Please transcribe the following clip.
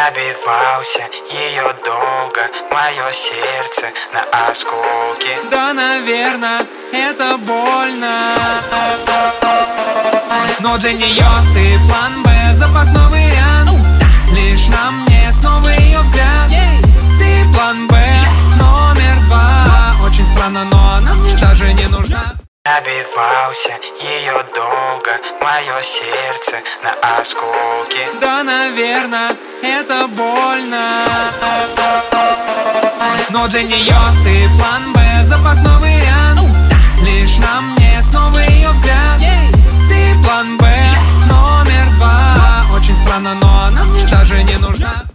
Добивался ее долго, мое сердце на осколки. Да, наверное, это больно, но для нее ты план Б, запасной вариант. Лишь на мне снова ее взгляд. Ты план Б, номер 2. Очень странно, но она мне даже не нужна. Добивался ее долго, мое сердце на осколки. Да, наверное, это больно, но для нее ты план Б, запасной вариант. Лишь на мне снова ее взгляд. Ты план Б, номер 2. Очень странно, но она мне даже не нужна.